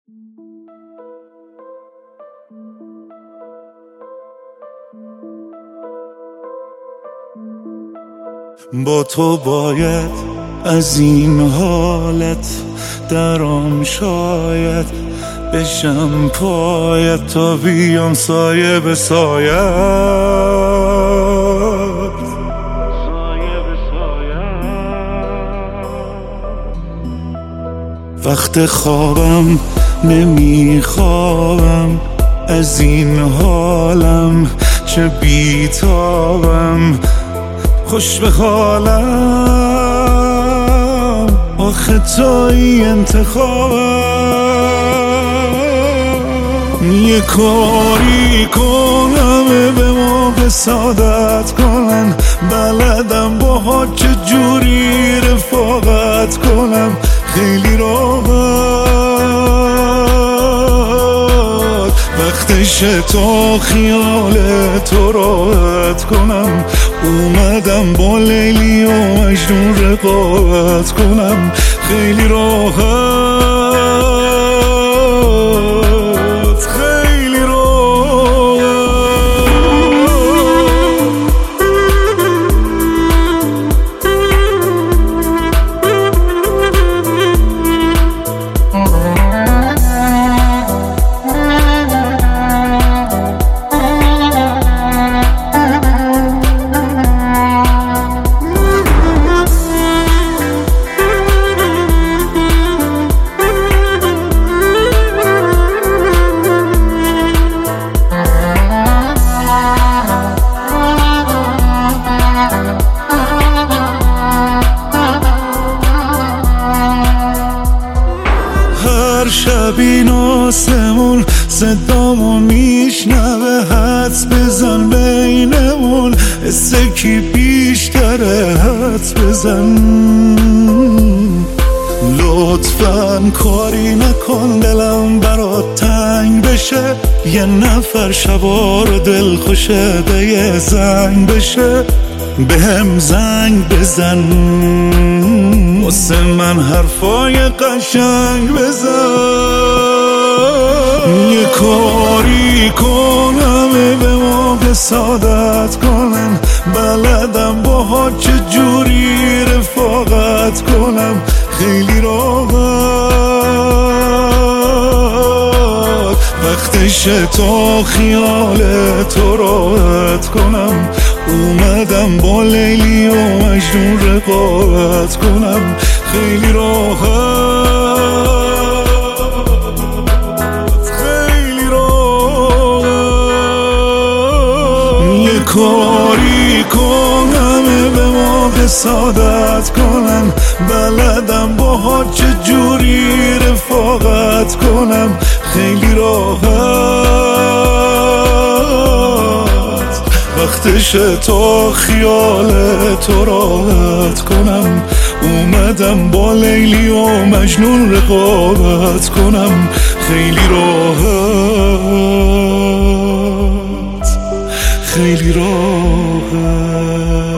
با تو باید از این حالت درام شاید بشم پایت تا بیام سایه به سایت. وقت خوابم نمیخوابم از این حالم، چه بیتابم خوش به حالم، آخه توی انتخابم. یه کاری کنم به موقع سعادت کنن، بلدم با چه جوری رفاقت کنم خیلی راحت. وقتشه تا خیال تو راحت کنم، اومدم با لیلی و مجنون رقابت کنم خیلی راحت، خیلی راحت. شب این آسمون صدامو میشنوه، حدس بزن بینمون حسه کی بیشتره، حدس بزن. لطفاً کاری نکن دلم برات تنگ بشه، یه نفر شبار دل خوشه به یه زنگ بشه، به هم زنگ بزن واسه من حرفای قشنگ بزن. یه کاری کنم به موقع سعادت کنن، بلدم با چه جوری رفاقت کنم خیلی راحت. وقتشه تا خیال تو راحت کنم، اومدم با لیلی و مجنون رقابت کنم خیلی راحت، خیلی راحت. یه کاری کنم به موقع سعادت کنم، بلدم با چه جوری رفاقت کنم خیلی راحت. وقتشه تا خیال تو راحت کنم، اومدم با لیلی و مجنون رقابت کنم خیلی راحت، خیلی راحت.